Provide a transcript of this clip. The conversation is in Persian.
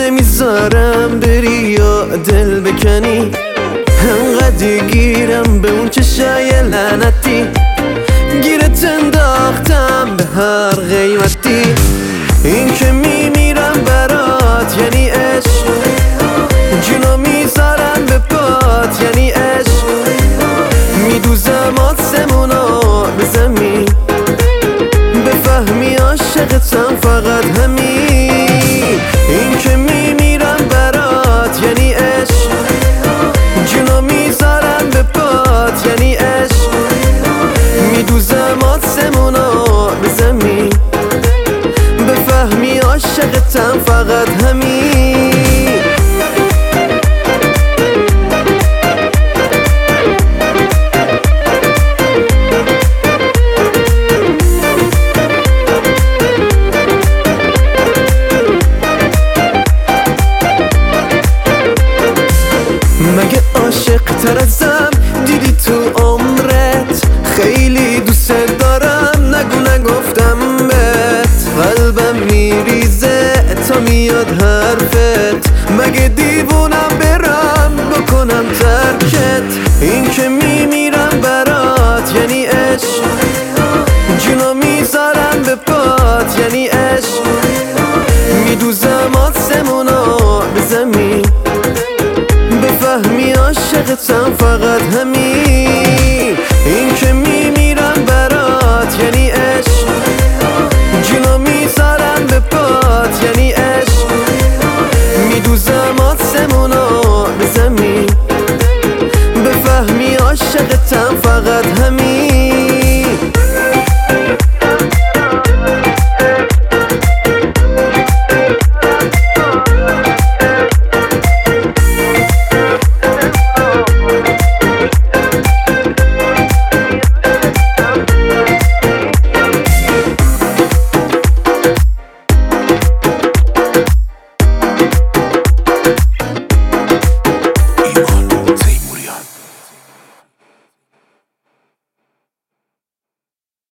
نمیذارم بری یا دل بکنی، انقدر گیرم به اون چشای لعنتی، گیرت انداختم به هر قیمتی. این که میمیرم برات یعنی عشق، جونو میذارم به پات یعنی عشق، میدوزم آسمونو به زمین، بفهمی عاشقتم فقط همین. این که میمیرم برات یعنی عشق، جونو میذارم به پات یعنی عشق، میدوزم آسمونو به زمین، بفهمی عاشقتم فقط همین. مگه عاشق تر ازم دیدی تو عمرت؟ خیلی دوست دارم نگو نگفتم بهت، قلبم میریزه تا میاد حرفت، مگه دیوونم برم بکنم ترکت. این که میمیرم برات یعنی عشق، جونو میذارم به پات یعنی عشق، میدوزم آسمونو به زمین، بفهمی عاشقتم فقط همین. این که میمیرم برات یعنی عشق، جونو میذارم به پات یعنی عشق، میدوزم آسمونو به زمین، بفهمی عاشقتم فقط همین.